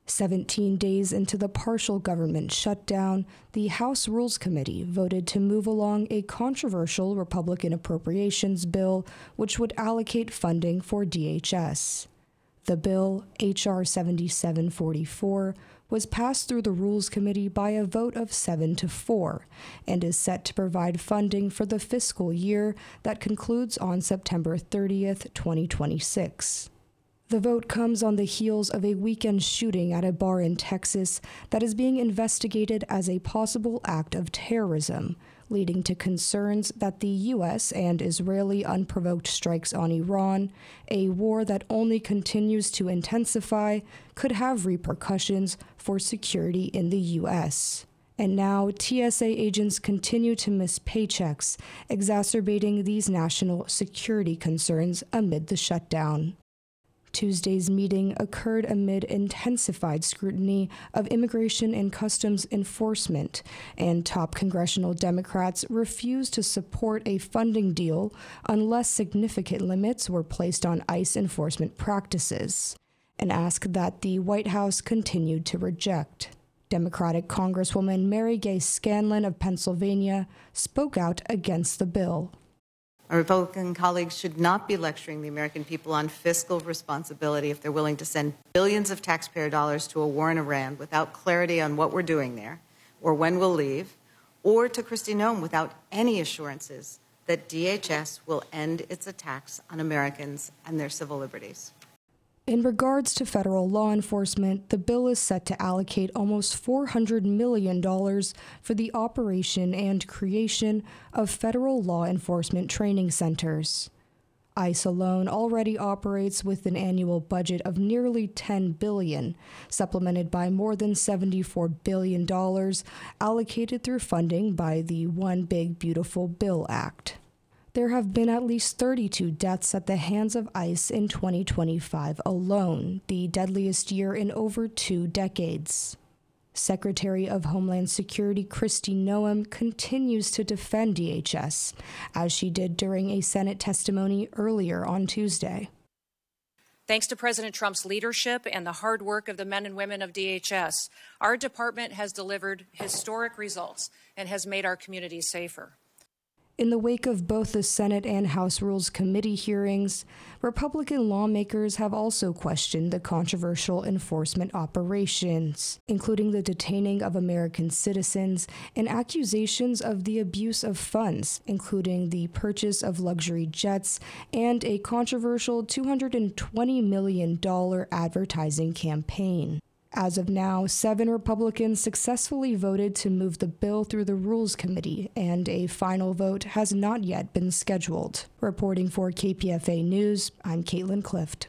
17 days into the partial government shutdown, the House Rules Committee voted to move along a controversial Republican appropriations bill which would allocate funding for DHS. The bill, H.R. 7744, was passed through the Rules Committee by a vote of 7-4 and is set to provide funding for the fiscal year that concludes on September 30th, 2026. The vote comes on the heels of a weekend shooting at a bar in Texas that is being investigated as a possible act of terrorism, leading to concerns that the U.S. and Israeli unprovoked strikes on Iran, a war that only continues to intensify, could have repercussions for security in the U.S. And now, TSA agents continue to miss paychecks, exacerbating these national security concerns amid the shutdown. Tuesday's meeting occurred amid intensified scrutiny of Immigration and Customs Enforcement, and top congressional Democrats refused to support a funding deal unless significant limits were placed on ICE enforcement practices, an ask that the White House continued to reject. Democratic Congresswoman Mary Gay Scanlon of Pennsylvania spoke out against the bill. Our Republican colleagues should not be lecturing the American people on fiscal responsibility if they're willing to send billions of taxpayer dollars to a war in Iran without clarity on what we're doing there or when we'll leave, or to Kristi Noem without any assurances that DHS will end its attacks on Americans and their civil liberties. In regards to federal law enforcement, the bill is set to allocate almost $400 million for the operation and creation of federal law enforcement training centers. ICE alone already operates with an annual budget of nearly $10 billion, supplemented by more than $74 billion allocated through funding by the One Big Beautiful Bill Act. There have been at least 32 deaths at the hands of ICE in 2025 alone, the deadliest year in over 2 decades. Secretary of Homeland Security Kristi Noem continues to defend DHS, as she did during a Senate testimony earlier on Tuesday. Thanks to President Trump's leadership and the hard work of the men and women of DHS, our department has delivered historic results and has made our communities safer. In the wake of both the Senate and House Rules Committee hearings, Republican lawmakers have also questioned the controversial enforcement operations, including the detaining of American citizens and accusations of the abuse of funds, including the purchase of luxury jets and a controversial $220 million advertising campaign. As of now, 7 Republicans successfully voted to move the bill through the Rules Committee, and a final vote has not yet been scheduled. Reporting for KPFA News, I'm Caitlin Clift.